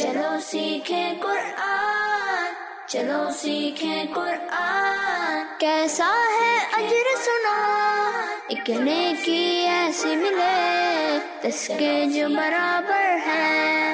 چلو سیکھیں قرآن، چلو سیکھیں قرآن، کیسا ہے اجر سنا، ایک نیکی ایسی ملے جس کے جو برابر ہے۔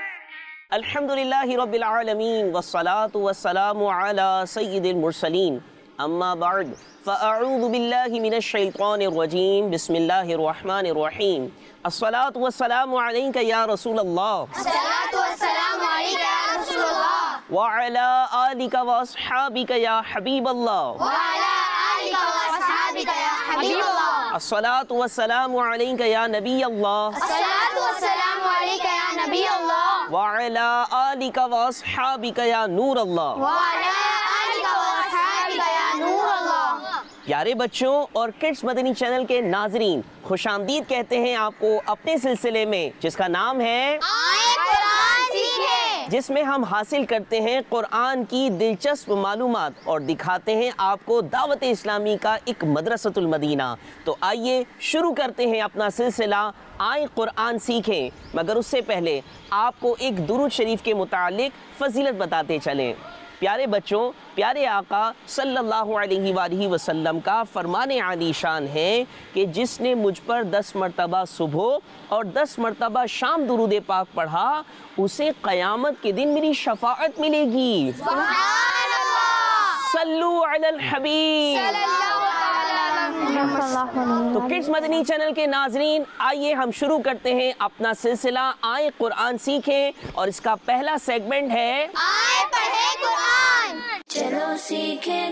الحمدللہ رب العالمین والصلاة والسلام علی سید المرسلین، اما بعد فاعوذ باللہ من الشیطان الرجیم، بسم اللہ الرحمن الرحیم۔ الصلاة والسلام علیک یا رسول اللہ، الصلاۃ والسلام علیک یا رسول اللہ، وعلی آلک واصحابک یا حبیب اللہ، وعلی آلک واصحابک یا حبیب اللہ، الصلاة والسلام علیک یا نبی اللہ، الصلاۃ والسلام علیک یا نبی اللہ، وعلی آلک واصحابک یا نور اللہ۔ وعلی آلک واصحابک یا نور اللہ۔ پیارے بچوں اور کڈس مدنی چینل کے ناظرین، خوش آمدید کہتے ہیں آپ کو اپنے سلسلے میں جس کا نام ہے آئے قرآن سیکھیں، جس میں ہم حاصل کرتے ہیں قرآن کی دلچسپ معلومات اور دکھاتے ہیں آپ کو دعوت اسلامی کا ایک مدرسۃ المدینہ۔ تو آئیے شروع کرتے ہیں اپنا سلسلہ آئے قرآن سیکھیں، مگر اس سے پہلے آپ کو ایک درود شریف کے متعلق فضیلت بتاتے چلیں۔ پیارے بچوں، پیارے آقا صلی اللہ علیہ وآلہ وسلم کا فرمان عالی شان ہے کہ جس نے مجھ پر 10 مرتبہ صبح اور 10 مرتبہ شام درود پاک پڑھا، اسے قیامت کے دن میری شفاعت ملے گی۔ سبحان اللہ، صلو علی الحبیب۔ صلی اللہ علیہ وسلم۔ تو کڈس مدنی چینل کے ناظرین، آئیے ہم شروع کرتے ہیں اپنا سلسلہ آئے قرآن سیکھیں، اور اس کا پہلا سیگمنٹ ہے آئے پڑھیں قرآن، چلو سیکھیں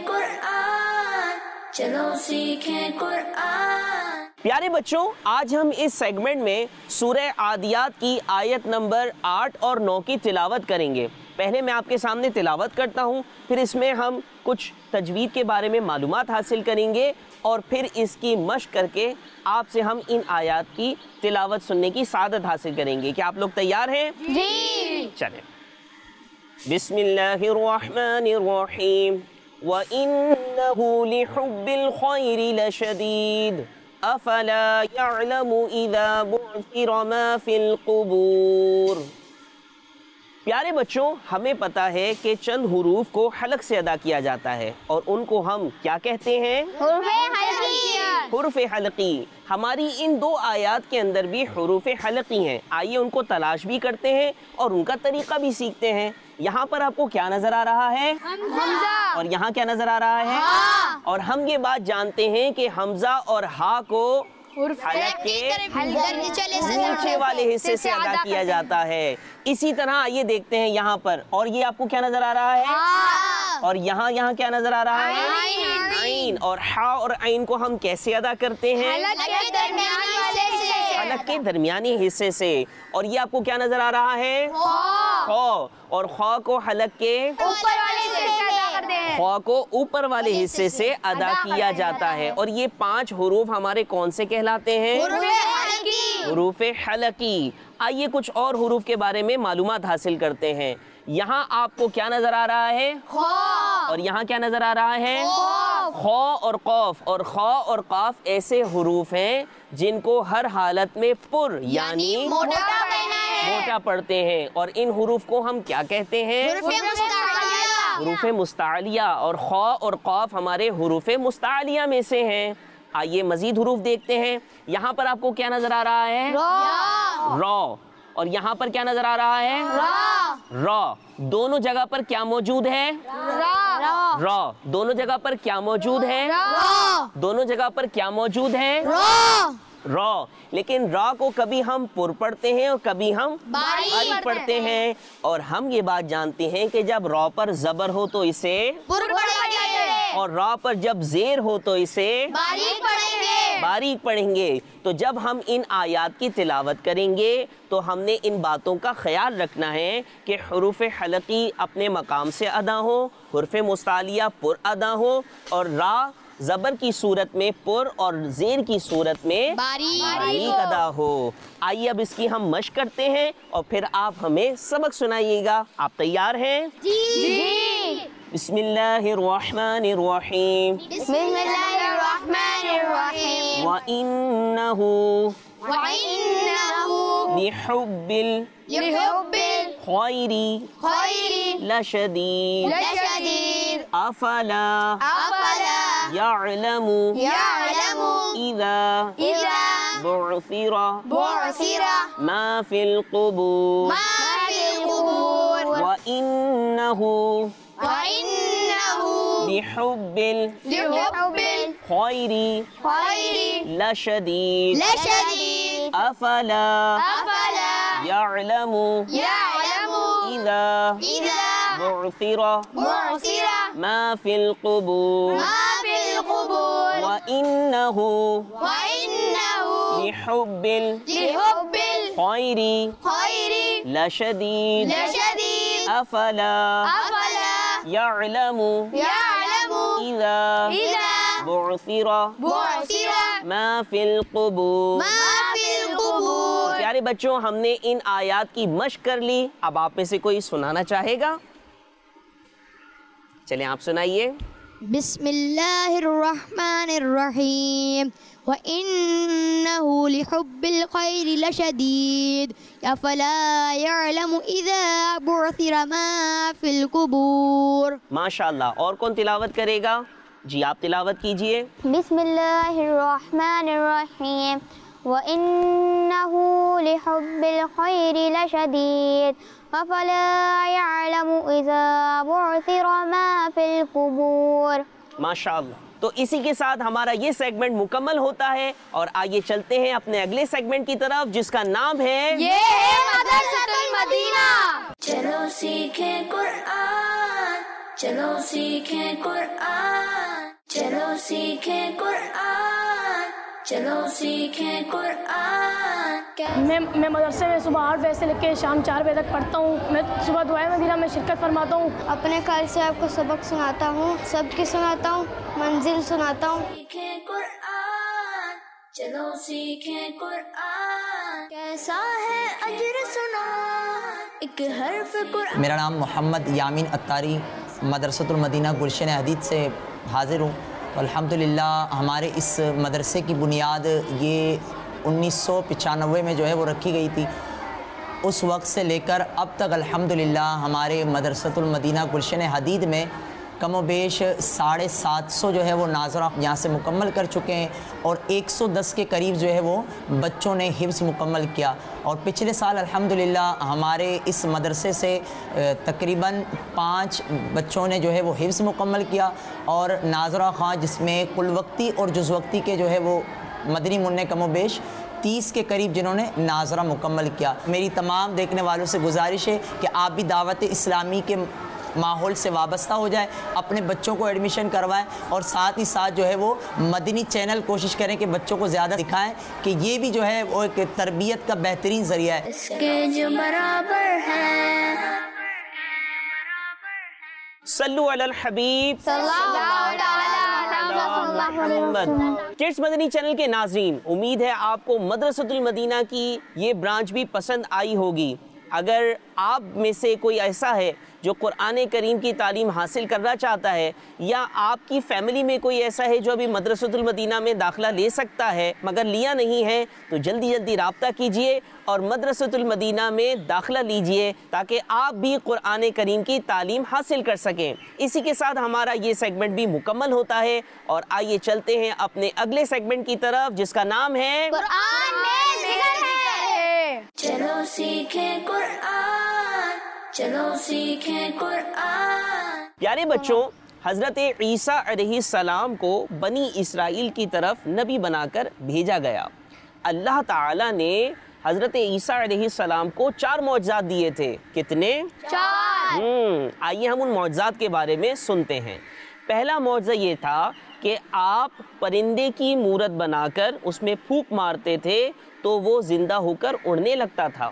قرآن، چلو سیکھیں قرآن۔ پیارے بچوں، آج ہم اس سیگمنٹ میں سورہ عادیات کی آیت نمبر 8 اور 9 کی تلاوت کریں گے۔ پہلے میں آپ کے سامنے تلاوت کرتا ہوں، پھر اس میں ہم کچھ تجوید کے بارے میں معلومات حاصل کریں گے، اور پھر اس کی مشق کر کے آپ سے ہم ان آیات کی تلاوت سننے کی سعادت حاصل کریں گے۔ کیا آپ لوگ تیار ہیں؟ جی۔ چلیں۔ بسم اللہ الرحمن الرحیم، وَإِنَّهُ لِحُبِّ الْخَيْرِ لَشَدِيدٌ أَفَلَا يَعْلَمُ إِذَا بُعْثِرَ مَا فِي الْقُبُورِ۔ پیارے بچوں، ہمیں پتہ ہے کہ چند حروف کو حلق سے ادا کیا جاتا ہے، اور ان کو ہم کیا کہتے ہیں؟ حروف حلقی۔ حروف حلقی۔ ہماری ان 2 آیات کے اندر بھی حروف حلقی ہیں۔ آئیے ان کو تلاش بھی کرتے ہیں اور ان کا طریقہ بھی سیکھتے ہیں۔ یہاں پر آپ کو کیا نظر آ رہا ہے؟ حمزہ۔ اور یہاں کیا نظر آ رہا ہے؟ اور ہم یہ بات جانتے ہیں کہ حمزہ اور ہا کو حلق کے نیچے والے حصے سے ادا کیا جاتا ہے۔ اسی طرح آئیے دیکھتے ہیں یہاں پر، اور یہ آپ کو کیا نظر آ رہا ہے؟ اور یہاں کیا نظر آ رہا ہے؟ عین۔ اور ہا اور عین کو ہم کیسے ادا کرتے ہیں؟ حلق کے درمیانی حصے سے۔ اور یہ آپ کو کیا نظر آ رہا ہے؟ خا۔ اور خا کو حلق کے خا کو اوپر والے حصے سے ادا کیا جاتا ہے۔ اور یہ 5 حروف ہمارے کون سے کہلاتے ہیں؟ حروف حلقی۔ آئیے کچھ اور حروف کے بارے میں معلومات حاصل کرتے ہیں۔ یہاں آپ کو کیا نظر آ رہا ہے؟ اور یہاں کیا نظر آ رہا ہے؟ خا اور قاف۔ اور خا اور قاف ایسے حروف ہیں جن کو ہر حالت میں پر یعنی موٹا پڑھتے ہیں، اور ان حروف کو ہم کیا کہتے ہیں؟ حروف مستعلیہ۔ اور خا اور قاف ہمارے حروف مستعلیہ میں سے ہیں۔ آئیے مزید حروف دیکھتے ہیں۔ یہاں پر آپ کو کیا نظر آ رہا ہے؟ را۔ اور یہاں پر کیا نظر آ رہا ہے؟ را۔ دونوں جگہ پر کیا موجود ہے؟ را۔ دونوں جگہ پر کیا موجود ہے؟ دونوں جگہ پر کیا موجود ہے؟ را۔ لیکن را کو کبھی ہم پر پڑھتے ہیں اور کبھی ہم باریک پڑھتے ہیں، اور ہم یہ بات جانتے ہیں کہ جب را پر زبر ہو تو اسے اور را پر جب زیر ہو تو اسے باریک پڑھیں گے۔ تو جب ہم ان آیات کی تلاوت کریں گے تو ہم نے ان باتوں کا خیال رکھنا ہے کہ حروف حلقی اپنے مقام سے ادا ہو، حروف مستعلیہ پر ادا ہو، اور را زبر کی صورت میں پر اور زیر کی صورت میں باریک ادا ہو۔ آئیے اب اس کی ہم مشق کرتے ہیں اور پھر آپ ہمیں سبق سنائیے گا۔ آپ تیار ہیں؟ جی۔ بسم اللہ الرحمن الرحیم، بسم اللہ الرحمن الرحیم، وَإِنَّهُ وَإِنَّهُ لِحُبِّ لِحُبِّ خیری لشدید افلا یعلم اذا بعثر ما فی القبور وإنه لحب الخير لشديد أفلا يعلم إذا بعثر ما في القبور وإنه لحب الخير لشديد أفلا يعلم إذا بعثر ما في القبور. پیارے بچوں، ہم نے ان آیات کی مشق کر لی. اب آپ میں سے کوئی سنانا چاہے گا؟ چلیں آپ سنائیے. بسم اللہ الرحمن الرحیم وَإِنَّهُ لِحُبِّ الْخَيْرِ لَشَدِيدٌ أَفَلَا يَعْلَمُ إِذَا بُعْثِرَ مَا فِي الْقُبُورِ. ماشاءاللہ. اور کون تلاوت کرے گا؟ جی آپ تلاوت کیجئے. بسم اللہ الرحمن الرحیم وَإِنَّهُ لِحُبِّ الْخَيْرِ لَشَدِيدٌ أَفَلَا يَعْلَمُ إِذَا بُعْثِرَ مَا فِي الْقُبُورِ. ماشاءاللہ. تو اسی کے ساتھ ہمارا یہ سیگمنٹ مکمل ہوتا ہے اور آئیے چلتے ہیں اپنے اگلے سیگمنٹ کی طرف جس کا نام ہے یہ ہے مدرسۃ المدینہ. چلو سیکھیں قرآن، چلو سیکھیں قرآن، چلو سیکھیں قرآن، چلو سیکھیں قرآن. میں مدرسے میں صبح 8 بجے سے لے کے شام 4 بجے تک پڑھتا ہوں. میں صبح دعائے مدینہ میں شرکت فرماتا ہوں. اپنے قاری صاحب کو سبق سناتا ہوں، سب کی سناتا ہوں، منزل سناتا ہوں. سیکھیں قرآن، چلو سیکھیں قرآن. کیسا ہے اجر سنا ایک حرف قرآن. میرا نام محمد یامین اتاری، مدرسۃ المدینہ گلشن حدید سے حاضر ہوں. الحمدللہ ہمارے اس مدرسے کی بنیاد یہ 1995 میں جو ہے وہ رکھی گئی تھی. اس وقت سے لے کر اب تک الحمدللہ ہمارے مدرسۃ المدینہ گلشن حدید میں کم و بیش 750 جو ہے وہ ناظرہ یہاں سے مکمل کر چکے ہیں اور 110 کے قریب جو ہے وہ بچوں نے حفظ مکمل کیا. اور پچھلے سال الحمدللہ ہمارے اس مدرسے سے تقریباً 5 بچوں نے جو ہے وہ حفظ مکمل کیا اور ناظرہ خواں جس میں کل وقتی اور جز وقتی کے جو ہے وہ مدنی منع کم و بیش 30 کے قریب جنہوں نے ناظرہ مکمل کیا. میری تمام دیکھنے والوں سے گزارش ہے کہ آپ بھی دعوت اسلامی کے ماحول سے وابستہ ہو جائیں، اپنے بچوں کو ایڈمیشن کروائیں اور ساتھ ہی ساتھ جو ہے وہ مدنی چینل کوشش کریں کہ بچوں کو زیادہ دکھائیں کہ یہ بھی جو ہے وہ ایک تربیت کا بہترین ذریعہ ہے. اس کے جو برابر ہے. صلو علی الحبیب محمد. کڈس مدنی چینل کے ناظرین، امید ہے آپ کو مدرسۃ المدینہ کی یہ برانچ بھی پسند آئی ہوگی. اگر آپ میں سے کوئی ایسا ہے جو قرآن کریم کی تعلیم حاصل کرنا چاہتا ہے یا آپ کی فیملی میں کوئی ایسا ہے جو ابھی مدرسۃ المدینہ میں داخلہ لے سکتا ہے مگر لیا نہیں ہے تو جلدی جلدی رابطہ کیجئے اور مدرسۃ المدینہ میں داخلہ لیجئے تاکہ آپ بھی قرآن کریم کی تعلیم حاصل کر سکیں. اسی کے ساتھ ہمارا یہ سیگمنٹ بھی مکمل ہوتا ہے اور آئیے چلتے ہیں اپنے اگلے سیگمنٹ کی طرف جس کا نام ہے قرآن میں ذکر ہے. چلو سیکھیں قرآن، چلو سیکھیں قرآن. پیارے بچوں، حضرت عیسیٰ علیہ السلام کو بنی اسرائیل کی طرف نبی بنا کر بھیجا گیا. اللہ تعالیٰ نے حضرت عیسیٰ علیہ السلام کو 4 معجزات دیے تھے. کتنے؟ 4. آئیے ہم ان معجزات کے بارے میں سنتے ہیں. پہلا معجزہ یہ تھا کہ آپ پرندے کی مورت بنا کر اس میں پھونک مارتے تھے تو وہ زندہ ہو کر اڑنے لگتا تھا.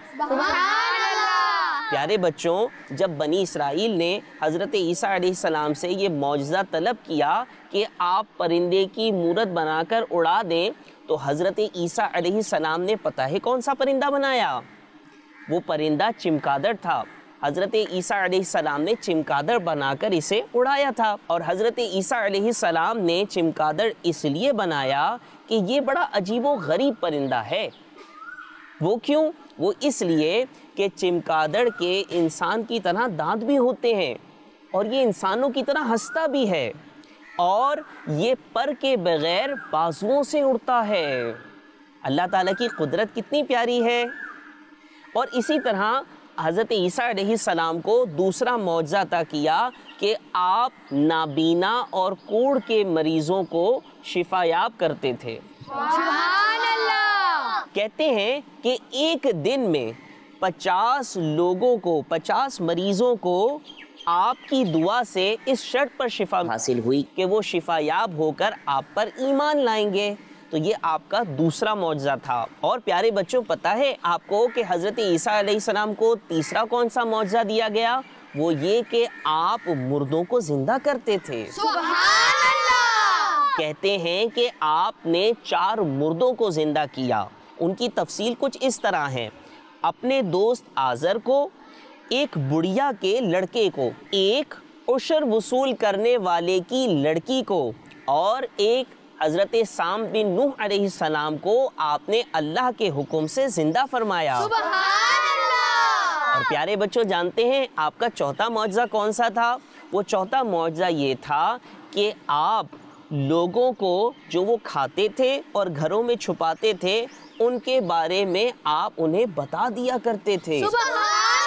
پیارے بچوں، جب بنی اسرائیل نے حضرت عیسیٰ علیہ السلام سے یہ معجزہ طلب کیا کہ آپ پرندے کی مورت بنا کر اڑا دیں تو حضرت عیسیٰ علیہ السلام نے پتہ ہے کون سا پرندہ بنایا؟ وہ پرندہ چمگادڑ تھا. حضرت عیسیٰ علیہ السلام نے چمگادڑ بنا کر اسے اڑایا تھا. اور حضرت عیسیٰ علیہ السلام نے چمگادڑ اس لیے بنایا کہ یہ بڑا عجیب و غریب پرندہ ہے. وہ کیوں؟ وہ اس لیے کہ چمگادڑ کے انسان کی طرح دانت بھی ہوتے ہیں اور یہ انسانوں کی طرح ہنستا بھی ہے اور یہ پر کے بغیر بازوؤں سے اڑتا ہے۔ اللہ تعالیٰ کی قدرت کتنی پیاری ہے۔ اور اسی طرح حضرت عیسیٰ علیہ السلام کو دوسرا معجزہ عطا کیا کہ آپ نابینا اور کوڑ کے مریضوں کو شفا یاب کرتے تھے۔ سبحان اللہ۔ کہتے ہیں کہ ایک دن میں 50 لوگوں کو 50 مریضوں کو آپ کی دعا سے اس شرط پر شفا حاصل ہوئی کہ وہ شفا یاب ہو کر آپ پر ایمان لائیں گے۔ تو یہ آپ کا دوسرا معجزہ تھا۔ اور پیارے بچوں، پتہ ہے آپ کو کہ حضرت عیسیٰ علیہ السلام کو تیسرا کون سا معجزہ دیا گیا؟ وہ یہ کہ آپ مردوں کو زندہ کرتے تھے۔ سبحان اللہ۔ کہتے ہیں کہ آپ نے 4 مردوں کو زندہ کیا۔ ان کی تفصیل کچھ اس طرح ہے۔ اپنے دوست آزر کو، ایک بڑھیا کے لڑکے کو، ایک عشر وصول کرنے والے کی لڑکی کو، اور ایک حضرت سام بن نوح علیہ السلام کو آپ نے اللہ کے حکم سے زندہ فرمایا۔ سبحان اللہ۔ اور پیارے بچوں، جانتے ہیں آپ کا چوتھا معجزہ کون سا تھا؟ وہ چوتھا معجزہ یہ تھا کہ آپ لوگوں کو جو وہ کھاتے تھے اور گھروں میں چھپاتے تھے ان کے بارے میں آپ انہیں بتا دیا کرتے تھے۔ سبحان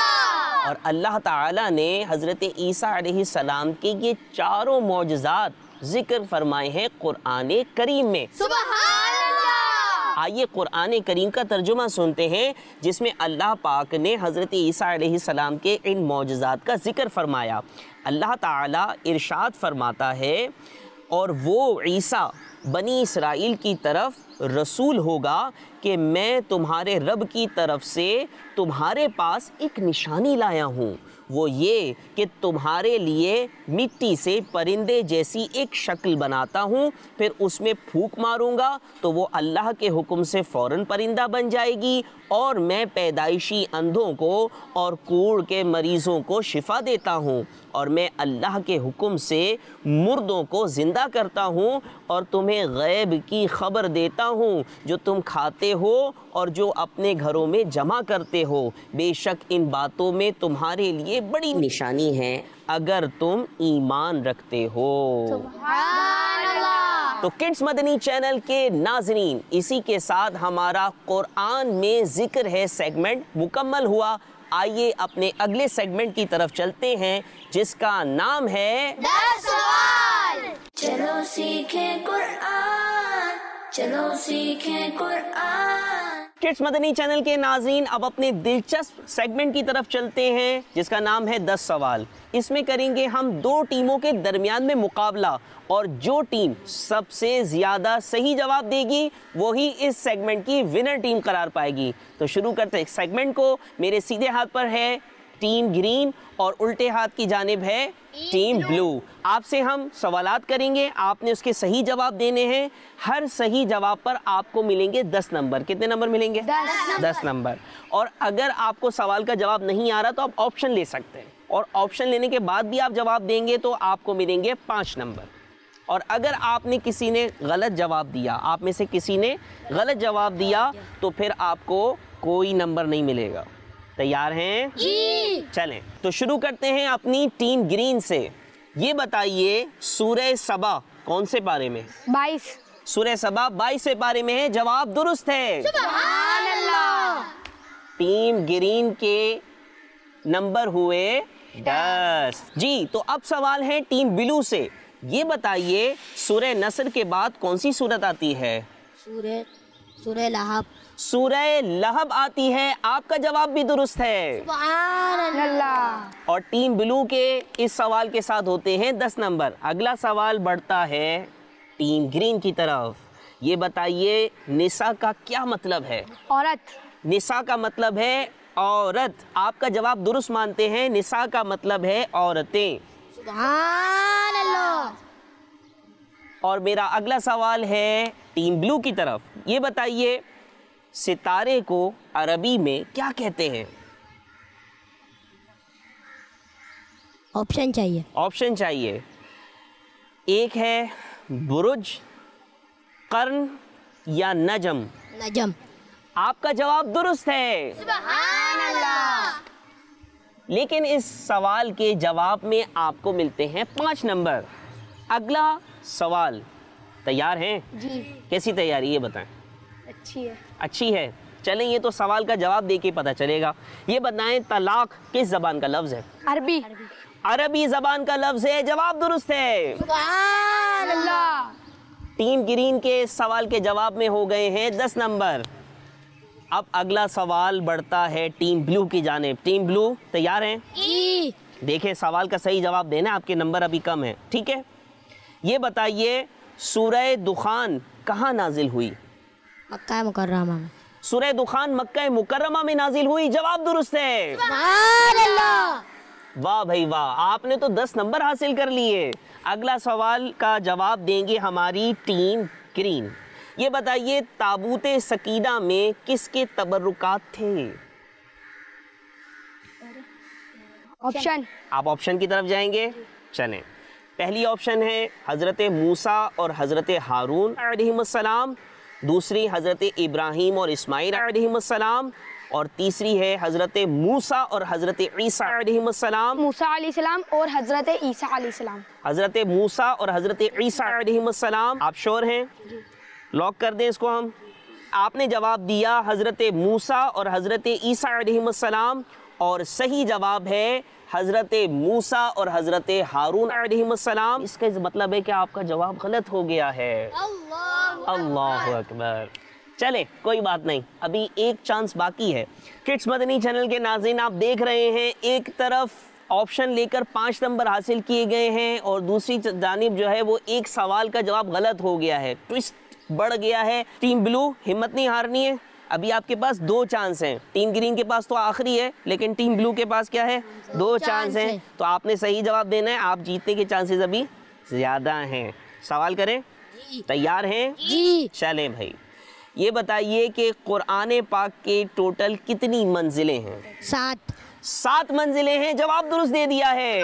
اللہ۔ اور اللہ تعالیٰ نے حضرت عیسیٰ علیہ السلام کے یہ چاروں معجزات ذکر فرمائے ہیں قرآن کریم میں۔ سبحان اللہ۔ آئیے قرآن کریم کا ترجمہ سنتے ہیں جس میں اللہ پاک نے حضرت عیسیٰ علیہ السلام کے ان معجزات کا ذکر فرمایا۔ اللہ تعالیٰ ارشاد فرماتا ہے، اور وہ عیسیٰ بنی اسرائیل کی طرف رسول ہوگا کہ میں تمہارے رب کی طرف سے تمہارے پاس ایک نشانی لایا ہوں، وہ یہ کہ تمہارے لیے مٹی سے پرندے جیسی ایک شکل بناتا ہوں، پھر اس میں پھونک ماروں گا تو وہ اللہ کے حکم سے فوراً پرندہ بن جائے گی، اور میں پیدائشی اندھوں کو اور کوڑ کے مریضوں کو شفا دیتا ہوں، اور میں اللہ کے حکم سے مردوں کو زندہ کرتا ہوں، اور تمہیں غیب کی خبر دیتا ہوں جو تم کھاتے ہو اور جو اپنے گھروں میں جمع کرتے ہو۔ بے شک ان باتوں میں تمہارے لیے بڑی نشانی ہے اگر تم ایمان رکھتے ہو۔ سبحان اللہ۔ تو کڈس مدنی چینل کے ناظرین، اسی کے ساتھ ہمارا قرآن میں ذکر ہے سیگمنٹ مکمل ہوا۔ آئیے اپنے اگلے سیگمنٹ کی طرف چلتے ہیں جس کا نام ہے 10 سوال۔ چلو سیکھیں قرآن، چلو سیکھیں قرآن۔ کڈس مدنی چینل کے ناظرین، اب اپنے دلچسپ سیگمنٹ کی طرف چلتے ہیں جس کا نام ہے 10 سوال۔ اس میں کریں گے ہم 2 ٹیموں کے درمیان میں مقابلہ، اور جو ٹیم سب سے زیادہ صحیح جواب دے گی وہی اس سیگمنٹ کی ونر ٹیم قرار پائے گی۔ تو شروع کرتے ہیں سیگمنٹ کو۔ میرے سیدھے ہاتھ پر ہے ٹیم گرین اور الٹے ہاتھ کی جانب ہے ٹیم بلو۔ آپ سے ہم سوالات کریں گے، آپ نے اس کے صحیح جواب دینے ہیں۔ ہر صحیح جواب پر آپ کو ملیں گے 10 نمبر۔ کتنے نمبر ملیں گے؟ 10 نمبر۔ اور اگر آپ کو سوال کا جواب نہیں آ رہا تو آپ آپشن لے سکتے ہیں، اور آپشن لینے کے بعد بھی آپ جواب دیں گے تو آپ کو ملیں گے 5 نمبر۔ اور اگر آپ نے کسی نے غلط جواب دیا، آپ میں سے کسی نے غلط جواب دیا، تو پھر آپ کو کوئی نمبر نہیں ملے گا۔ تیار ہیں؟ جی۔ چلیں تو شروع کرتے ہیں اپنی ٹیم گرین سے۔ یہ بتائیے سورہ سبا کون سے پارے میں؟ 22۔ سورہ سبا 22ویں پارے میں ہے۔ جواب درست ہے۔ سبحان اللہ۔ ٹیم گرین کے نمبر ہوئے 10۔ جی، تو اب سوال ہے ٹیم بلو سے۔ یہ بتائیے سورہ نصر کے بعد کون سی سورت آتی ہے؟ سورہ لہب۔ سورہ لہب آتی ہے۔ آپ کا جواب بھی درست ہے۔ سبحان اللہ۔ اور ٹیم بلو کے اس سوال کے ساتھ ہوتے ہیں 10 نمبر۔ اگلا سوال بڑھتا ہے ٹیم گرین کی طرف۔ یہ بتائیے نساء کا کیا مطلب ہے؟ عورت۔ نساء کا مطلب ہے عورت۔ آپ کا جواب درست مانتے ہیں، نساء کا مطلب ہے عورتیں۔ سبحان اللہ۔ اور میرا اگلا سوال ہے ٹیم بلو کی طرف۔ یہ بتائیے ستارے کو عربی میں کیا کہتے ہیں؟ آپشن چاہیے۔ آپشن چاہیے۔ ایک ہے برج، قرن یا نجم۔ نجم۔ آپ کا جواب درست ہے۔ سبحان لیکن اس سوال کے جواب میں آپ کو ملتے ہیں 5 نمبر۔ اگلا سوال، تیار ہیں؟ جی کیسی تیاری یہ بتائیں؟ اچھی ہے۔ اچھی ہے، چلیں یہ تو سوال کا جواب دے کے پتہ چلے گا۔ یہ بتائیں طلاق کس زبان کا لفظ ہے؟ عربی۔ عربی زبان کا لفظ ہے، جواب درست ہے۔ سبحان اللہ۔ ٹیم گرین کے سوال کے جواب میں ہو گئے ہیں 10 نمبر۔ اب اگلا سوال بڑھتا ہے ٹیم بلو کی جانب۔ ٹیم بلو تیار ہیں؟ جی دیکھیں سوال کا صحیح جواب دینا، آپ کے نمبر ابھی کم ہیں، ٹھیک ہے؟ یہ بتائیے سورہ دخان کہاں نازل ہوئی؟ مکہ مکرمہ میں۔ سورہ دخان مکہ مکرمہ میں نازل ہوئی، جواب درست ہے۔ سبحان اللہ۔ واہ بھائی واہ، آپ نے تو 10 نمبر حاصل کر لیے۔ اگلا سوال کا جواب دیں گے ہماری ٹیم گرین۔ یہ بتائیے تابوت سکینہ میں کس کے تبرکات تھے؟ آپشن۔ آپ آپشن کی طرف جائیں گے؟ چلیں، پہلی آپشن ہے حضرت موسیٰ اور حضرت ہارون علیہم السلام، دوسری حضرت ابراہیم اور اسماعیل علیہم السلام، اور تیسری ہے حضرت موسیٰ اور حضرت عیسیٰ علیہم السلام۔ موسیٰ علیہ السلام اور حضرت عیسیٰ علیہ السلام۔ حضرت موسیٰ اور حضرت عیسیٰ علیہم السلام، آپ شور ہیں؟ لاک کر دیں اس کو ہم۔ آپ نے جواب دیا حضرت موسیٰ اور حضرت عیسیٰ علیہم السلام، اور صحیح جواب ہے حضرت موسیٰ اور حضرت ہارون علیہم السلام۔ اس کا مطلب ہے کہ آپ کا جواب غلط ہو گیا ہے۔ اللہ اکبر۔ چلیں کوئی بات نہیں، ابھی ایک چانس باقی ہے۔ کڈس مدنی چینل کے ناظرین آپ دیکھ رہے ہیں، ایک طرف آپشن لے کر 5 نمبر حاصل کیے گئے ہیں اور دوسری جانب جو ہے وہ ایک سوال کا جواب غلط ہو گیا ہے، ٹوسٹ بڑھ گیا ہے۔ ٹیم بلو ہمت نہیں ہارنی ہے، ابھی آپ کے پاس 2 چانس ہیں۔ ٹیم گرین کے پاس تو آخری ہے، لیکن ٹیم بلو کے پاس کیا ہے؟ 2 چانس ہیں، تو آپ نے صحیح جواب دینا ہے۔ آپ جیتنے کے چانسز ابھی زیادہ ہیں۔ سوال کریں؟ تیار ہیں؟ جی چلیں بھائی، یہ بتائیے کہ قرآن پاک کے ٹوٹل کتنی منزلیں ہیں؟ 7 منزلیں ہیں، جواب درست دے دیا ہے۔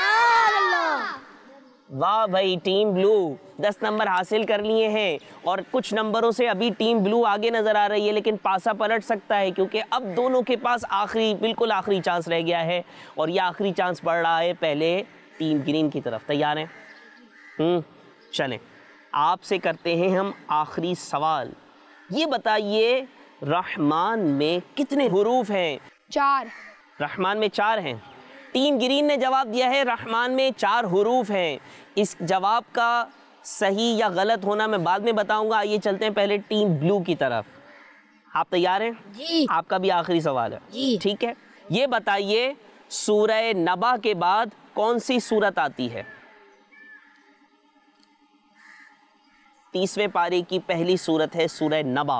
واہ بھائی، ٹیم بلو 10 نمبر حاصل کر لیے ہیں، اور کچھ نمبروں سے ابھی ٹیم بلو آگے نظر آ رہی ہے، لیکن پاسا پلٹ سکتا ہے کیونکہ اب دونوں کے پاس بالکل آخری چانس رہ گیا ہے، اور یہ آخری چانس پڑ رہا ہے پہلے ٹیم گرین کی طرف۔ تیار ہیں؟ چلیں آپ سے کرتے ہیں ہم آخری سوال۔ یہ بتائیے رحمان میں کتنے حروف ہیں؟ 4۔ رحمان میں 4 ہیں۔ ٹیم گرین نے جواب دیا ہے رحمان میں 4 حروف ہیں۔ اس جواب کا صحیح یا غلط ہونا میں بعد میں بتاؤں گا، آئیے چلتے ہیں پہلے ٹیم بلو کی طرف۔ آپ تیار ہیں؟ جی آپ کا بھی آخری سوال ہے، جی ٹھیک ہے؟ یہ بتائیے سورہ نبا کے بعد کون سی سورت آتی ہے؟ 30ویں پارے کی پہلی سورت ہے سورہ نبا۔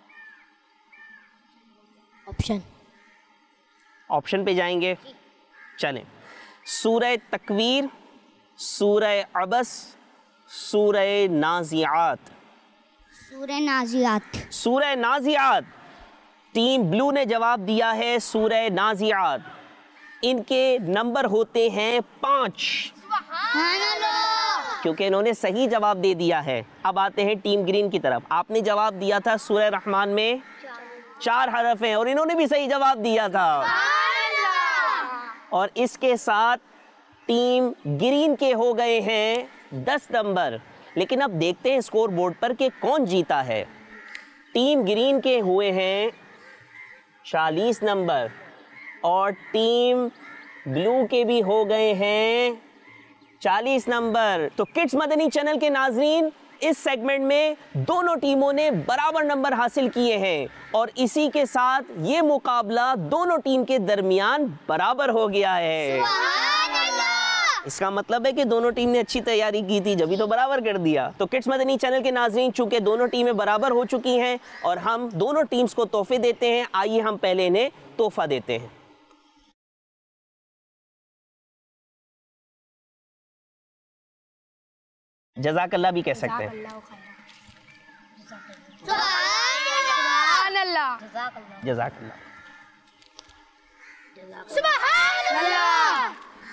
آپشن پہ جائیں گے؟ چلیں، سورہ تکویر، سورہ عبس، سورہ نازعات۔ سورہ نازعات۔ ٹیم بلو نے جواب دیا ہے سورہ نازعات۔ ان کے نمبر ہوتے ہیں 5، کیونکہ انہوں نے صحیح جواب دے دیا ہے۔ اب آتے ہیں ٹیم گرین کی طرف۔ آپ نے جواب دیا تھا سورہ رحمان میں 4 حرف ہیں، اور انہوں نے بھی صحیح جواب دیا تھا، اور اس کے ساتھ ٹیم گرین کے ہو گئے ہیں 10 نمبر۔ لیکن اب دیکھتے ہیں اسکور بورڈ پر کہ کون جیتا ہے۔ ٹیم گرین کے ہوئے ہیں 40 نمبر، اور ٹیم بلو کے بھی ہو گئے ہیں 40 نمبر۔ تو کڈس مدنی چینل کے ناظرین، اس سیگمنٹ میں دونوں ٹیموں نے برابر نمبر حاصل کیے ہیں، اور اسی کے ساتھ یہ مقابلہ دونوں ٹیم کے درمیان برابر ہو گیا ہے۔ اس کا مطلب ہے کہ دونوں ٹیم نے اچھی تیاری کی تھی، جبھی تو برابر کر دیا۔ تو کڈس مدنی چینل کے ناظرین، چونکہ دونوں ٹیمیں برابر ہو چکی ہیں اور ہم دونوں ٹیمز کو تحفے دیتے ہیں، آئیے ہم پہلے انہیں تحفہ دیتے ہیں۔ جزاک اللہ بھی کہہ سکتے ہیں۔ سبحان اللہ۔ جزاک اللہ۔ سبحان اللہ۔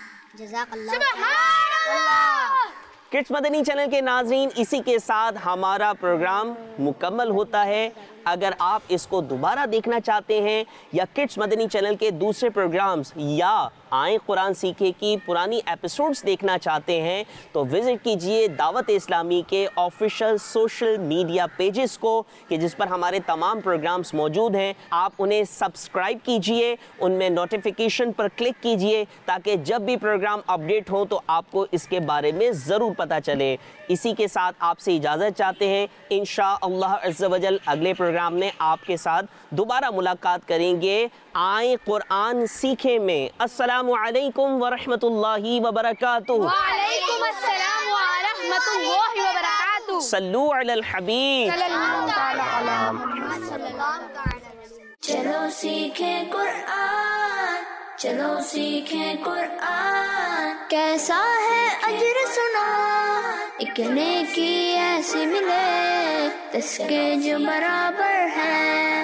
سبحان اللہ۔ کڈس مدنی چینل کے ناظرین، اسی کے ساتھ ہمارا پروگرام مکمل ہوتا ہے۔ اگر آپ اس کو دوبارہ دیکھنا چاہتے ہیں یا کڈس مدنی چینل کے دوسرے پروگرامز یا آئیں قرآن سیکھیں کی پرانی ایپیسوڈز دیکھنا چاہتے ہیں تو وزٹ کیجئے دعوت اسلامی کے آفیشل سوشل میڈیا پیجز کو کہ جس پر ہمارے تمام پروگرامز موجود ہیں. آپ انہیں سبسکرائب کیجئے, ان میں نوٹیفیکیشن پر کلک کیجئے تاکہ جب بھی پروگرام اپڈیٹ ہو تو آپ کو اس کے بارے میں ضرور پتہ چلے. اسی کے ساتھ آپ سے اجازت چاہتے ہیں. انشاءاللہ عز و جل اگلے پروگرام میں آپ کے ساتھ دوبارہ ملاقات کریں گے آئیں قرآن سیکھیں میں. السلام علیکم ورحمۃ اللہ وبرکاتہ. وعلیکم السلام ورحمۃ اللہ وبرکاتہ. صلو علی الحبیب. چلو سیکھیں قرآن, چلو سیکھیں قرآن. کیسا ہے اجر سنا, ایک نیکی ایسی ملے جس کے جو برابر ہے.